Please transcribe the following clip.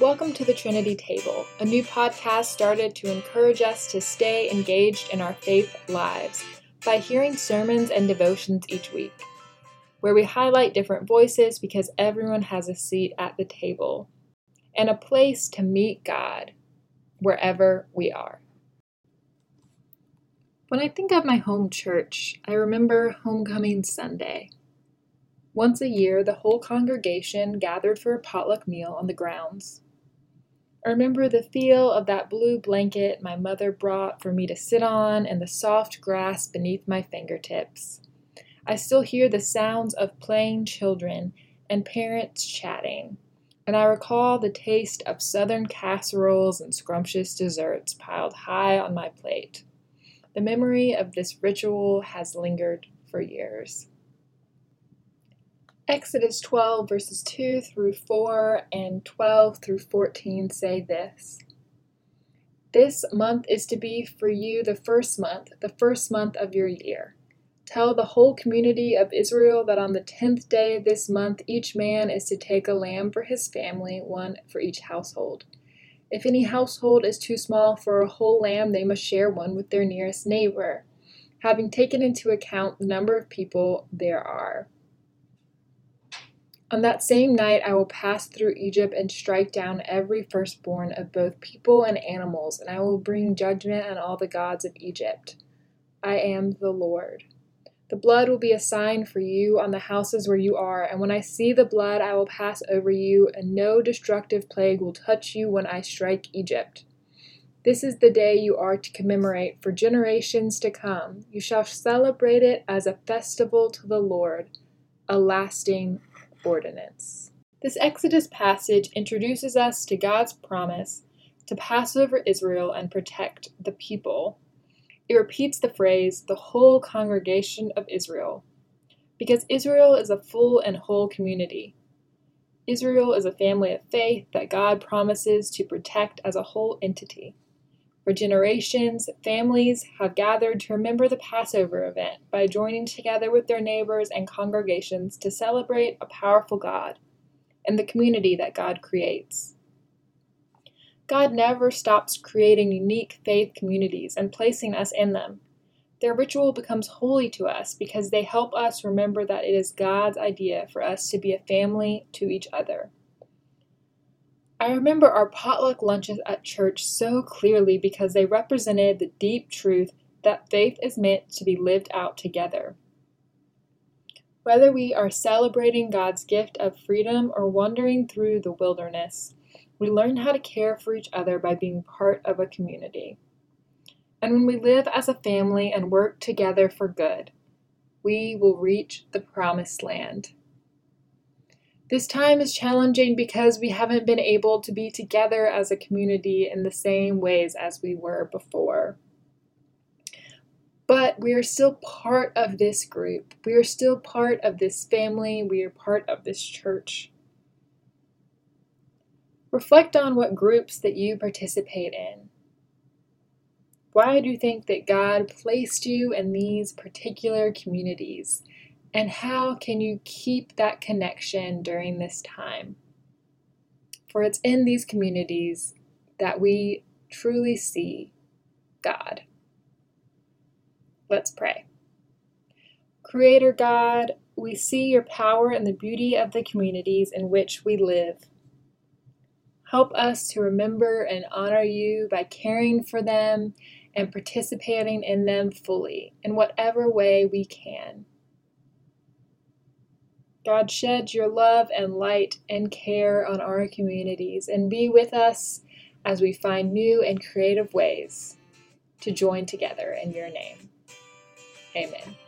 Welcome to the Trinity Table, a new podcast started to encourage us to stay engaged in our faith lives by hearing sermons and devotions each week, where we highlight different voices because everyone has a seat at the table and a place to meet God wherever we are. When I think of my home church, I remember Homecoming Sunday. Once a year, the whole congregation gathered for a potluck meal on the grounds. I remember the feel of that blue blanket my mother brought for me to sit on and the soft grass beneath my fingertips. I still hear the sounds of playing children and parents chatting, and I recall the taste of southern casseroles and scrumptious desserts piled high on my plate. The memory of this ritual has lingered for years. Exodus 12 verses 2 through 4 and 12 through 14 say this. This month is to be for you the first month of your year. Tell the whole community of Israel that on the 10th day of this month, each man is to take a lamb for his family, one for each household. If any household is too small for a whole lamb, they must share one with their nearest neighbor, having taken into account the number of people there are. On that same night I will pass through Egypt and strike down every firstborn of both people and animals, and I will bring judgment on all the gods of Egypt. I am the Lord. The blood will be a sign for you on the houses where you are, and when I see the blood I will pass over you, and no destructive plague will touch you when I strike Egypt. This is the day you are to commemorate for generations to come. You shall celebrate it as a festival to the Lord, a lasting ordinance. This Exodus passage introduces us to God's promise to pass over Israel and protect the people. It repeats the phrase, the whole congregation of Israel, because Israel is a full and whole community. Israel is a family of faith that God promises to protect as a whole entity. For generations, families have gathered to remember the Passover event by joining together with their neighbors and congregations to celebrate a powerful God and the community that God creates. God never stops creating unique faith communities and placing us in them. Their ritual becomes holy to us because they help us remember that it is God's idea for us to be a family to each other. I remember our potluck lunches at church so clearly because they represented the deep truth that faith is meant to be lived out together. Whether we are celebrating God's gift of freedom or wandering through the wilderness, we learn how to care for each other by being part of a community. And when we live as a family and work together for good, we will reach the promised land. This time is challenging because we haven't been able to be together as a community in the same ways as we were before. But we are still part of this group. We are still part of this family. We are part of this church. Reflect on what groups that you participate in. Why do you think that God placed you in these particular communities? And how can you keep that connection during this time? For it's in these communities that we truly see God. Let's pray. Creator God, we see your power and the beauty of the communities in which we live. Help us to remember and honor you by caring for them and participating in them fully in whatever way we can. God, shed your love and light and care on our communities and be with us as we find new and creative ways to join together in your name. Amen.